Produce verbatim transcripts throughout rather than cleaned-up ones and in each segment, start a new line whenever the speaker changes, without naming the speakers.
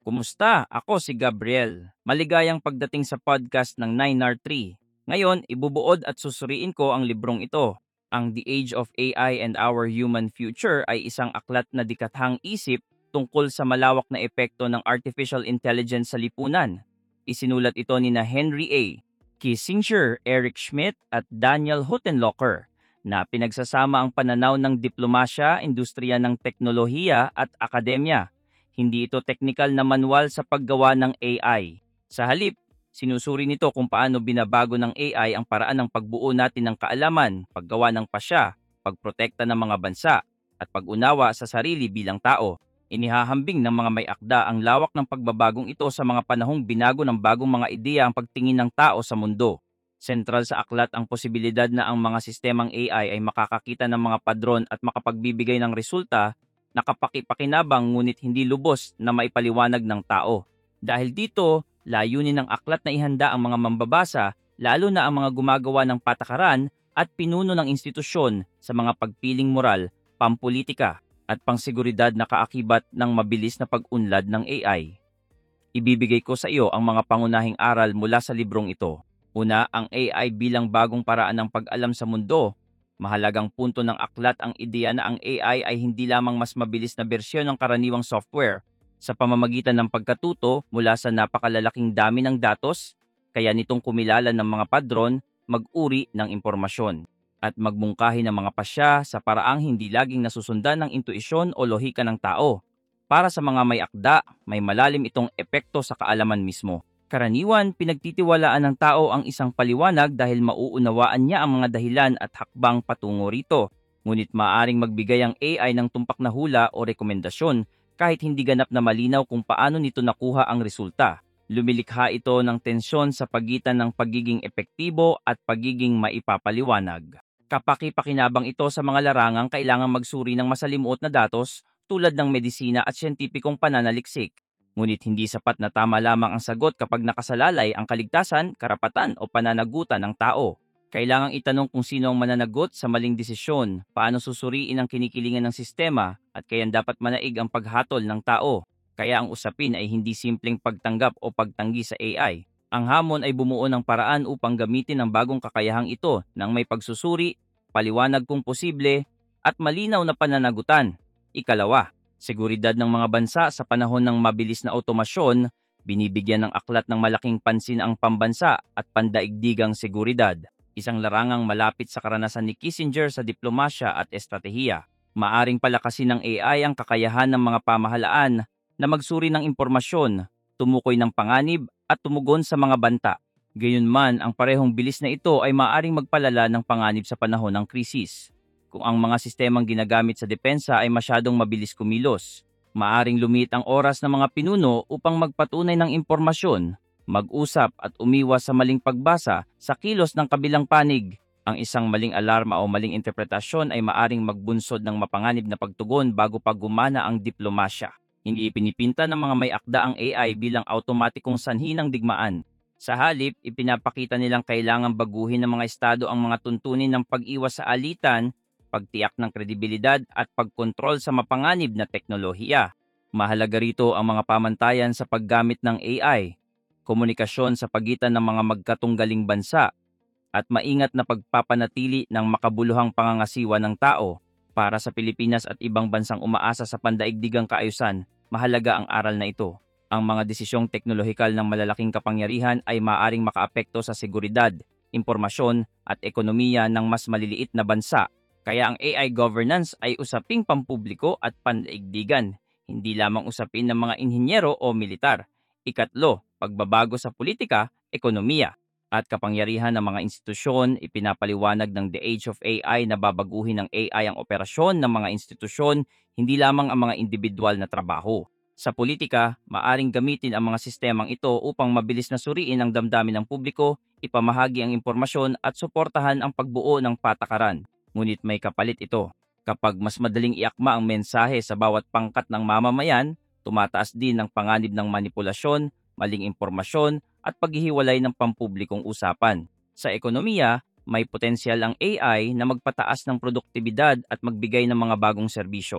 Kumusta? Ako si Gabriel. Maligayang pagdating sa podcast ng nine R three. Ngayon, ibubuod at susuriin ko ang librong ito. Ang The Age of A I and Our Human Future ay isang aklat na dikathang isip tungkol sa malawak na epekto ng artificial intelligence sa lipunan. Isinulat ito ni na Henry A. Kissinger, Eric Schmidt at Daniel Huttenlocher na pinagsasama ang pananaw ng diplomasya, industriya ng teknolohiya at akademya. Hindi ito technical na manual sa paggawa ng A I. Sa halip, sinusuri nito kung paano binabago ng A I ang paraan ng pagbuo natin ng kaalaman, paggawa ng pasya, pagprotekta ng mga bansa, at pag-unawa sa sarili bilang tao. Inihahambing ng mga may akda ang lawak ng pagbabagong ito sa mga panahong binago ng bagong mga ideya ang pagtingin ng tao sa mundo. Sentral sa aklat ang posibilidad na ang mga sistemang A I ay makakakita ng mga padron at makapagbibigay ng resulta na kapaki-pakinabang ngunit hindi lubos na maipaliwanag ng tao. Dahil dito, layunin ng aklat na ihanda ang mga mambabasa, lalo na ang mga gumagawa ng patakaran at pinuno ng institusyon sa mga pagpiling moral, pampolitika, at pangseguridad na kaakibat ng mabilis na pag-unlad ng A I. Ibibigay ko sa iyo ang mga pangunahing aral mula sa librong ito. Una, ang A I bilang bagong paraan ng pag-alam sa mundo. Mahalagang punto ng aklat ang ideya na ang A I ay hindi lamang mas mabilis na bersyon ng karaniwang software sa pamamagitan ng pagkatuto mula sa napakalalaking dami ng datos, kaya nitong kumilala ng mga padron, mag-uri ng impormasyon, at magmungkahi ng mga pasya sa paraang hindi laging nasusundan ng intuisyon o lohika ng tao. Para sa mga may akda, may malalim itong epekto sa kaalaman mismo. Karaniwan, pinagtitiwalaan ng tao ang isang paliwanag dahil mauunawaan niya ang mga dahilan at hakbang patungo rito. Ngunit maaaring magbigay ang A I ng tumpak na hula o rekomendasyon kahit hindi ganap na malinaw kung paano nito nakuha ang resulta. Lumilikha ito ng tensyon sa pagitan ng pagiging epektibo at pagiging maipapaliwanag. Kapaki-pakinabang ito sa mga larangang kailangang magsuri ng masalimuot na datos tulad ng medisina at siyentipikong pananaliksik. Ngunit hindi sapat na tama lamang ang sagot kapag nakasalalay ang kaligtasan, karapatan o pananagutan ng tao. Kailangang itanong kung sino ang mananagot sa maling desisyon, paano susuriin ang kinikilingan ng sistema, at kailan dapat manaig ang paghatol ng tao. Kaya ang usapin ay hindi simpleng pagtanggap o pagtanggi sa A I. Ang hamon ay bumuo ng paraan upang gamitin ang bagong kakayahang ito ng may pagsusuri, paliwanag kung posible, at malinaw na pananagutan. Ikalawa, seguridad ng mga bansa sa panahon ng mabilis na otomasyon, binibigyan ng aklat ng malaking pansin ang pambansa at pandaigdigang seguridad. Isang larangang malapit sa karanasan ni Kissinger sa diplomasya at estratehiya. Maaring palakasin ng A I ang kakayahan ng mga pamahalaan na magsuri ng impormasyon, tumukoy ng panganib at tumugon sa mga banta. Gayunman, ang parehong bilis na ito ay maaring magpalala ng panganib sa panahon ng krisis. Kung ang mga sistemang ginagamit sa depensa ay masyadong mabilis kumilos, maaring lumit ang oras ng mga pinuno upang magpatunay ng impormasyon, mag-usap at umiwas sa maling pagbasa sa kilos ng kabilang panig. Ang isang maling alarma o maling interpretasyon ay maaring magbunsod ng mapanganib na pagtugon bago pa gumana ang diplomasya. Hindi ipinipinta ng mga may akda ang A I bilang automatikong sanhi ng digmaan. Sa halip, ipinapakita nilang kailangang baguhin ng mga estado ang mga tuntunin ng pag-iwas sa alitan, pagtiyak ng kredibilidad at pagkontrol sa mapanganib na teknolohiya. Mahalaga rito ang mga pamantayan sa paggamit ng A I, komunikasyon sa pagitan ng mga magkatunggaling bansa, at maingat na pagpapanatili ng makabuluhang pangangasiwa ng tao. Para sa Pilipinas at ibang bansang umaasa sa pandaigdigang kaayusan, mahalaga ang aral na ito. Ang mga desisyong teknolohikal ng malalaking kapangyarihan ay maaaring makaapekto sa seguridad, impormasyon at ekonomiya ng mas maliliit na bansa. Kaya ang A I governance ay usaping pampubliko at pandaigdigan, hindi lamang usapin ng mga inhinyero o militar. Ikatlo, pagbabago sa politika, ekonomiya, at kapangyarihan ng mga institusyon. Ipinapaliwanag ng The Age of A I na babaguhin ng A I ang operasyon ng mga institusyon, hindi lamang ang mga individual na trabaho. Sa politika, maaring gamitin ang mga sistemang ito upang mabilis na suriin ang damdamin ng publiko, ipamahagi ang impormasyon at suportahan ang pagbuo ng patakaran. Ngunit may kapalit ito. Kapag mas madaling iakma ang mensahe sa bawat pangkat ng mamamayan, tumataas din ang panganib ng manipulasyon, maling impormasyon, at paghihiwalay ng pampublikong usapan. Sa ekonomiya, may potensyal ang A I na magpataas ng produktibidad at magbigay ng mga bagong serbisyo.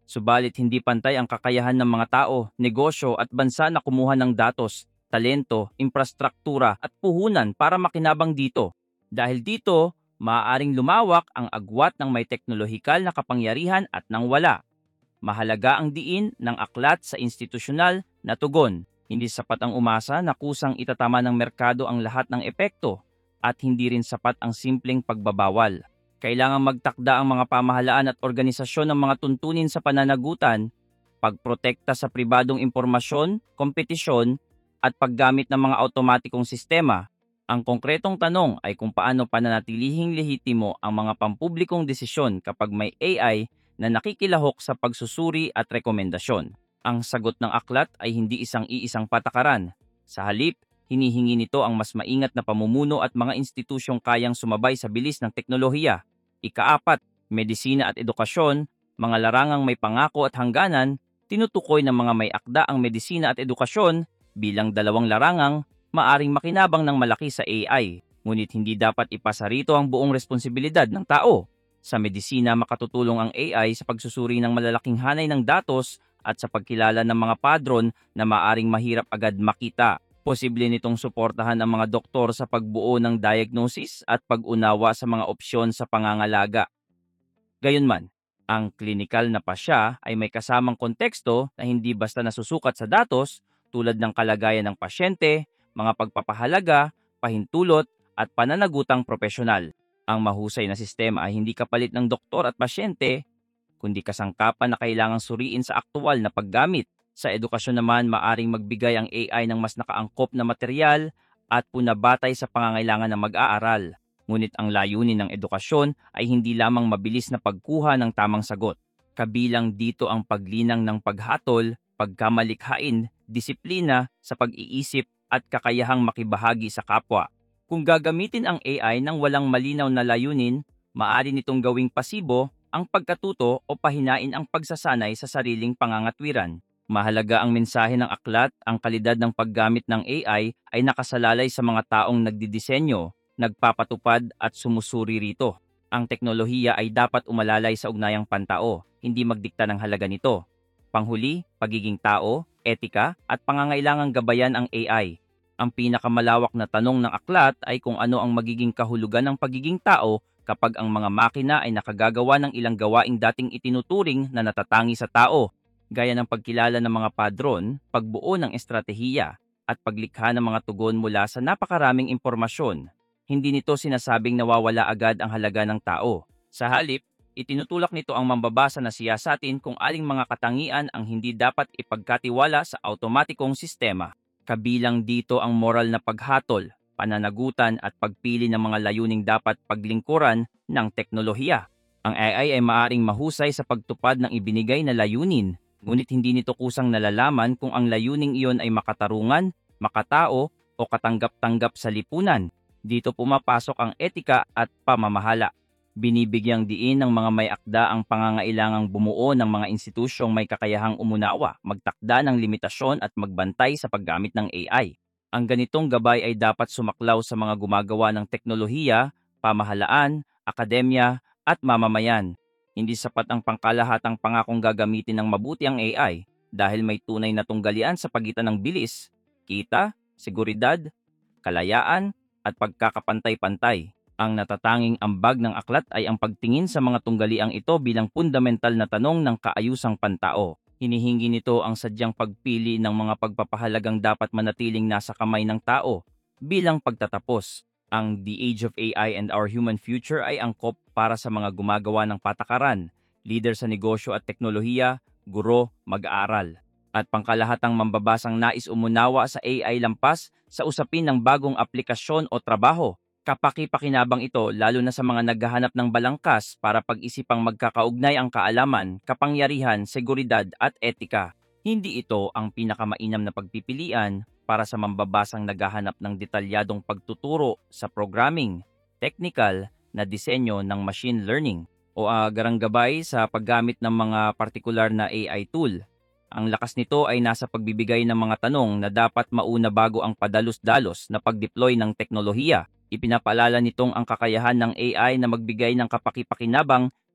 Subalit hindi pantay ang kakayahan ng mga tao, negosyo at bansa na kumuha ng datos, talento, infrastruktura at puhunan para makinabang dito. Dahil dito, maaaring lumawak ang agwat ng may teknolohikal na kapangyarihan at nang wala. Mahalaga ang diin ng aklat sa institusyonal na tugon. Hindi sapat ang umasa na kusang itatama ng merkado ang lahat ng epekto at hindi rin sapat ang simpleng pagbabawal. Kailangang magtakda ang mga pamahalaan at organisasyon ng mga tuntunin sa pananagutan, pagprotekta sa pribadong impormasyon, kompetisyon, at paggamit ng mga automatikong sistema. Ang konkretong tanong ay kung paano pananatilihing lehitimo ang mga pampublikong desisyon kapag may A I na nakikilahok sa pagsusuri at rekomendasyon. Ang sagot ng aklat ay hindi isang-iisang patakaran. Sa halip, hinihingi nito ang mas maingat na pamumuno at mga institusyong kayang sumabay sa bilis ng teknolohiya. Ikaapat, medisina at edukasyon, mga larangang may pangako at hangganan, tinutukoy ng mga may akda ang medisina at edukasyon bilang dalawang larangang maaring makinabang ng malaki sa A I. Ngunit hindi dapat ipasa rito ang buong responsibilidad ng tao. Sa medisina, makatutulong ang A I sa pagsusuri ng malalaking hanay ng datos at sa pagkilala ng mga padron na maaring mahirap agad makita. Posible nitong suportahan ang mga doktor sa pagbuo ng diagnosis at pag-unawa sa mga opsyon sa pangangalaga. Gayunman, ang klinikal na pasya ay may kasamang konteksto na hindi basta nasusukat sa datos tulad ng kalagayan ng pasyente, mga pagpapahalaga, pahintulot at pananagutang propesyonal. Ang mahusay na sistema ay hindi kapalit ng doktor at pasyente, kundi kasangkapan na kailangang suriin sa aktual na paggamit. Sa edukasyon naman, maaring magbigay ang A I ng mas nakaangkop na material at punabatay sa pangangailangan ng mag-aaral. Ngunit ang layunin ng edukasyon ay hindi lamang mabilis na pagkuha ng tamang sagot. Kabilang dito ang paglinang ng paghatol, pagkamalikhain, disiplina sa pag-iisip at kakayahang makibahagi sa kapwa. Kung gagamitin ang A I nang walang malinaw na layunin, maaari nitong gawing pasibo ang pagkatuto o pahinain ang pagsasanay sa sariling pangangatwiran. Mahalaga ang mensahe ng aklat, ang kalidad ng paggamit ng A I ay nakasalalay sa mga taong nagdidisenyo, nagpapatupad at sumusuri rito. Ang teknolohiya ay dapat umalalay sa ugnayang pantao, hindi magdikta ng halaga nito. Panghuli, pagiging tao, etika at pangangailangang gabayan ang A I. Ang pinakamalawak na tanong ng aklat ay kung ano ang magiging kahulugan ng pagiging tao kapag ang mga makina ay nakagagawa ng ilang gawaing dating itinuturing na natatangi sa tao, gaya ng pagkilala ng mga padron, pagbuo ng estratehiya, at paglikha ng mga tugon mula sa napakaraming impormasyon. Hindi nito sinasabing nawawala agad ang halaga ng tao. Sa halip, itinutulak nito ang mambabasa na siyasatin kung aling mga katangian ang hindi dapat ipagkatiwala sa automatikong sistema. Kabilang dito ang moral na paghatol, pananagutan at pagpili ng mga layuning dapat paglingkuran ng teknolohiya. Ang A I ay maaaring mahusay sa pagtupad ng ibinigay na layunin, ngunit hindi nito kusang nalalaman kung ang layuning iyon ay makatarungan, makatao o katanggap-tanggap sa lipunan. Dito pumapasok ang etika at pamamahala. Binibigyang diin ng mga may akda ang pangangailangang bumuo ng mga institusyong may kakayahang umunawa, magtakda ng limitasyon at magbantay sa paggamit ng A I. Ang ganitong gabay ay dapat sumaklaw sa mga gumagawa ng teknolohiya, pamahalaan, akademya at mamamayan. Hindi sapat ang pangkalahatang pangakong gagamitin ng mabuti ang A I dahil may tunay na tunggalian sa pagitan ng bilis, kita, seguridad, kalayaan at pagkakapantay-pantay. Ang natatanging ambag ng aklat ay ang pagtingin sa mga tunggaliang ito bilang fundamental na tanong ng kaayusang pantao. Hinihingi nito ang sadyang pagpili ng mga pagpapahalagang dapat manatiling nasa kamay ng tao bilang pagtatapos. Ang The Age of A I and Our Human Future ay angkop para sa mga gumagawa ng patakaran, leader sa negosyo at teknolohiya, guro, mag-aaral, at pangkalahatang mambabasang nais umunawa sa A I lampas sa usapin ng bagong aplikasyon o trabaho. Kapaki-pakinabang ito lalo na sa mga naghahanap ng balangkas para pag-isipang magkakaugnay ang kaalaman, kapangyarihan, seguridad at etika. Hindi ito ang pinakamainam na pagpipilian para sa mambabasang naghahanap ng detalyadong pagtuturo sa programming, technical na disenyo ng machine learning o agarang gabay sa paggamit ng mga partikular na A I tool. Ang lakas nito ay nasa pagbibigay ng mga tanong na dapat mauna bago ang padalos-dalos na pag-deploy ng teknolohiya. Ipinapaalala nitong ang kakayahan ng A I na magbigay ng kapaki-pakinabang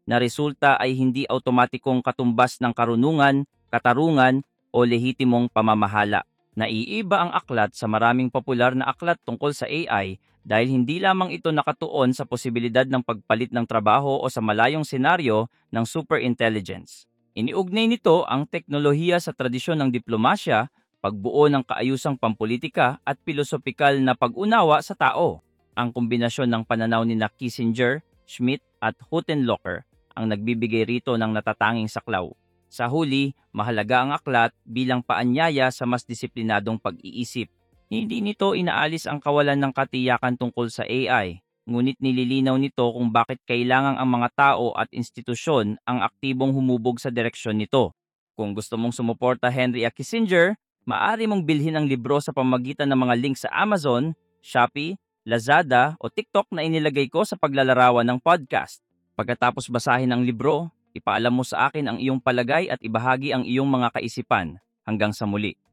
na resulta ay hindi automatikong katumbas ng karunungan, katarungan o lehitimong pamamahala. Naiiba ang aklat sa maraming popular na aklat tungkol sa A I dahil hindi lamang ito nakatuon sa posibilidad ng pagpalit ng trabaho o sa malayong senaryo ng superintelligence. Iniugnay nito ang teknolohiya sa tradisyon ng diplomasya, pagbuo ng kaayusang pampolitika at pilosopikal na pag-unawa sa tao. Ang kombinasyon ng pananaw ni na Kissinger, Schmidt at Huttenlocher ang nagbibigay rito ng natatanging saklaw. Sa huli, mahalaga ang aklat bilang paanyaya sa mas disiplinadong pag-iisip. Hindi nito inaalis ang kawalan ng katiyakan tungkol sa A I, ngunit nililinaw nito kung bakit kailangang ang mga tao at institusyon ang aktibong humubog sa direksyon nito. Kung gusto mong sumuporta Henry A. Kissinger, maaari mong bilhin ang libro sa pamamagitan ng mga link sa Amazon, Shopee, Lazada o TikTok na inilagay ko sa paglalarawan ng podcast. Pagkatapos basahin ang libro, ipaalam mo sa akin ang iyong palagay at ibahagi ang iyong mga kaisipan. Hanggang sa muli.